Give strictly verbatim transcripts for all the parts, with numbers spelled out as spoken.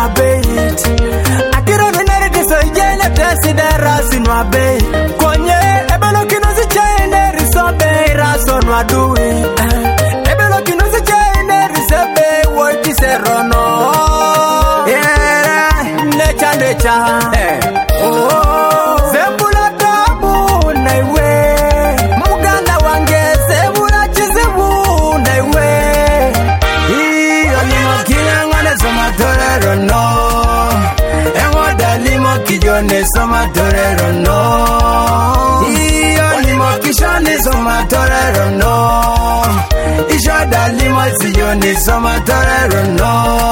bait. Akiro nere diso yene tesi de rasi no abate. Konye ebelo kino si chaine risobe raso no adui. Ebelo kino si chaine risobe woti serono. Yeah, necha necha. Oh, zebula tabu naiwe. Muganda wange zebula chizebu naiwe. Iyo limo kilangane soma torero no. Engo dalimo kijone soma torero no. Iyo limo kishone soma torero no. Isho dalimo siyone soma torero no.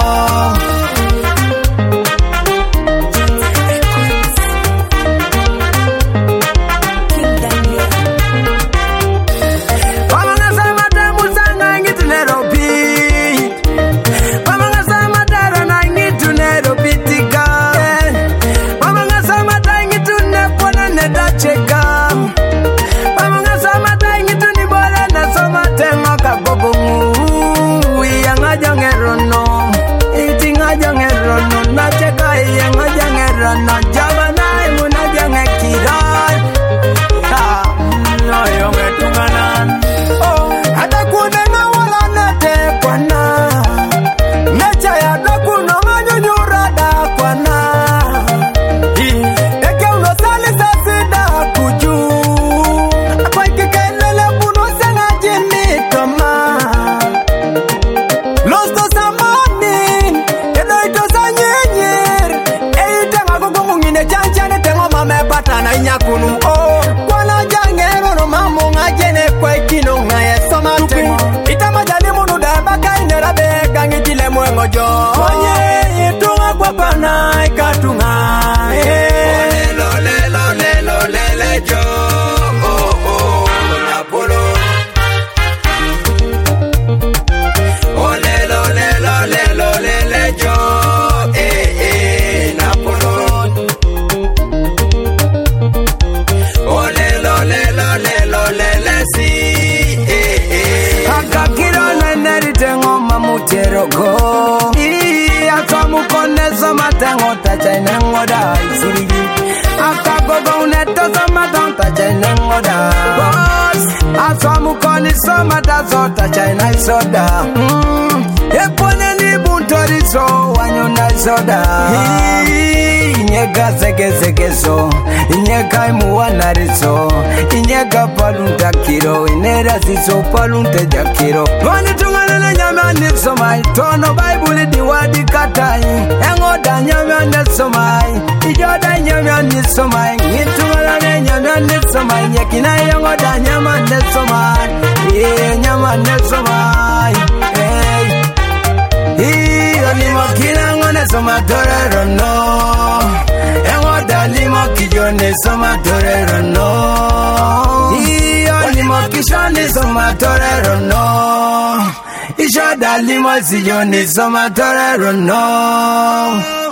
Soda, mm. Epone ni buntori so wanyona soda. Inyeka seke seke so, inyeka imuwana riso, inyeka palunta kiro, inera siso palunta jakiro. Wani tungana na nyama nisomai, tono Bible diwadi katai. Engoda nyama nisomai, ijoda nyama nisomai. Nitungana na nyama nisomai, nyekina engoda nyama nisomai. Yeah, nyama nesomai. Hey, iyo limo kilangone soma torero no. Engo dalimo kijone soma torero no. Iyo limo kishone soma torero no. Isho dalimo siyone soma torero no.